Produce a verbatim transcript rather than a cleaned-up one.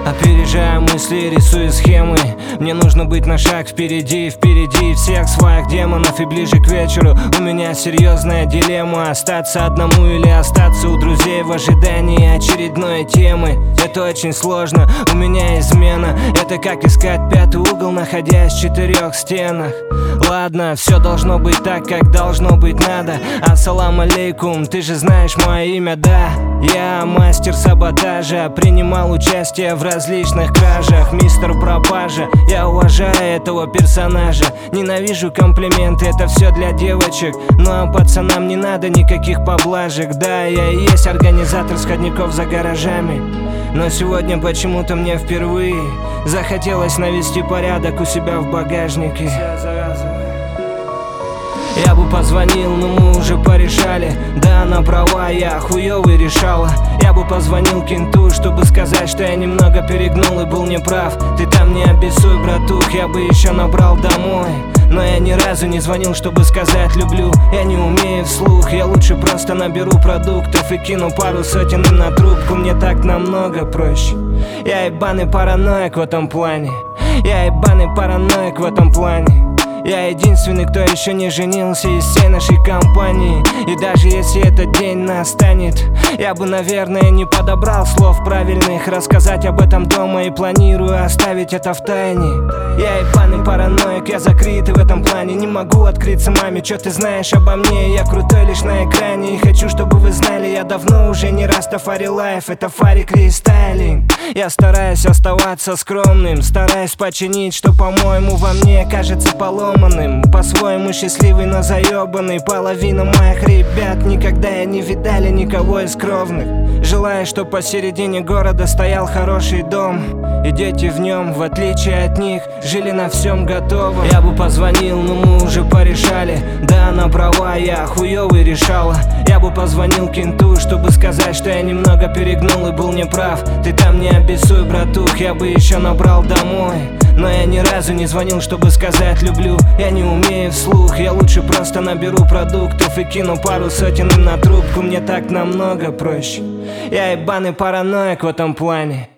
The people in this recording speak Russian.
Опережая мысли, рисую схемы. Мне нужно быть на шаг впереди, впереди всех своих демонов. И ближе к вечеру у меня серьезная дилемма: остаться одному или остаться у друзей в ожидании очередной темы. Это очень сложно, у меня измена. Это как искать пятый угол, находясь в четырех стенах. Ладно, все должно быть так, как должно быть надо. Ассалам алейкум, ты же знаешь мое имя, да? Я мастер саботажа, принимал участие в различных кражах. Мистер Пропажа, я уважаю этого персонажа. Ненавижу комплименты, это все для девочек. Ну а пацанам не надо никаких поблажек. Да, я и есть организатор сходников за гаражами. Но сегодня почему-то мне впервые захотелось навести порядок у себя в багажнике. Я бы позвонил, но мы уже порешали. Да, она права, я хуёвый решала. Я бы позвонил кенту, чтобы сказать, что я немного перегнул и был неправ. Ты там не обессуй, братух, я бы еще набрал домой. Но я ни разу не звонил, чтобы сказать люблю. Я не умею вслух, я лучше просто наберу продуктов и кину пару сотен им на трубку. Мне так намного проще. Я ебаный параноик в этом плане. Я ебаный параноик в этом плане. Я единственный, кто еще не женился из всей нашей компании. И даже если этот день настанет, я бы, наверное, не подобрал слов правильных рассказать об этом дома и планирую оставить это в тайне. Я ебаный параноик, я закрытый в этом плане. Не могу открыться маме, что ты знаешь обо мне. Я крутой лишь на экране и хочу, чтобы вы знали, я давно уже не Растафари Лайф, это Фарик рестайлинг. Я стараюсь оставаться скромным, стараюсь починить, что, по-моему, во мне кажется поломанным. По-своему счастливый, но заебанный. Половина моих ребят никогда я не видали никого из кровных. Желаю, чтоб посередине города стоял хороший дом, и дети в нем, в отличие от них, жили на всем готовом. Я бы позвонил, но мы уже порешали. Да, она права, я хуёвый решала. Я бы позвонил кенту, чтобы сказать, что я немного перегнул и был неправ. Ты там не обессуй, братух, я бы еще набрал домой. Но я ни разу не звонил, чтобы сказать люблю. Я не умею вслух, я лучше просто наберу продуктов и кину пару сотен им на трубку. Мне так намного проще. Я ебаный параноик в этом плане.